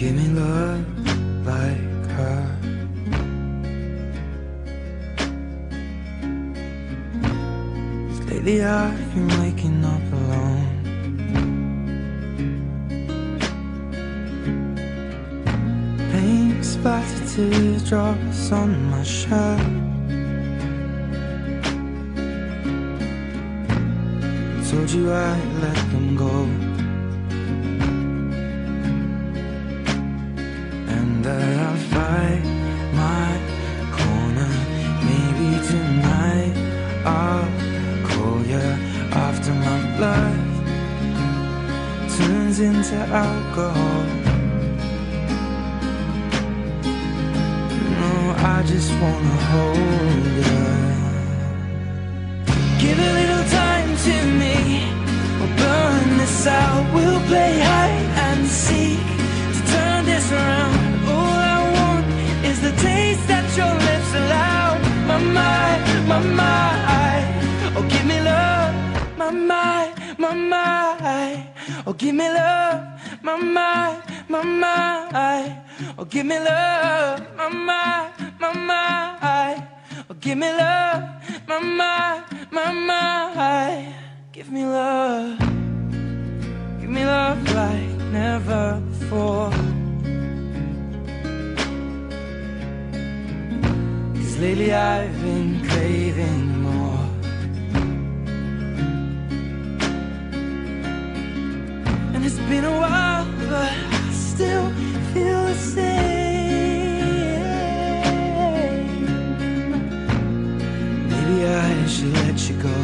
give me love like her. 'Cause lately I've been waking up alone. Paint splattered teardrops on my shirt. Told you I'd let them go, and that I'll fight my corner. Maybe tonight I'll call you after my blood turns into alcohol. No, I just wanna hold you. Give a little time to me, we'll burn this out. We'll play hide and seek to turn this around. All I want is the taste that your lips allow. My mind, oh give me love. My mind, oh give me love. My mind, oh give me love. My mind, oh give me love. My mind, give me love. Give me love like never before. 'Cause lately I've been craving more. And it's been a while, but I still feel the same. Maybe I should let you go.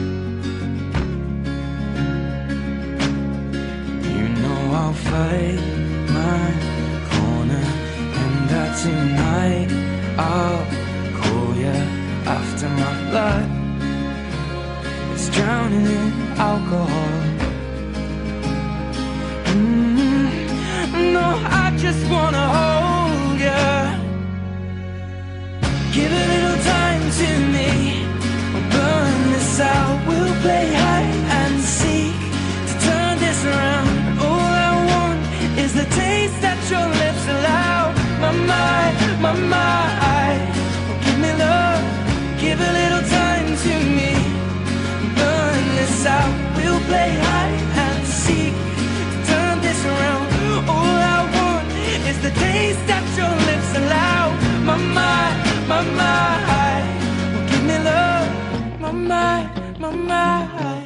I'll fight my corner, and that tonight I'll call you after my blood is drowning in alcohol. No, I just wanna hold you. Give a little time to me, we'll burn this out. We'll play hide and seek to turn this around. Is the taste that your lips allow. My mind, oh give me love. Give a little time to me, burn this out. We'll play hide and seek to turn this around. All I want is the taste that your lips allow. My mind, oh give me love. My mind,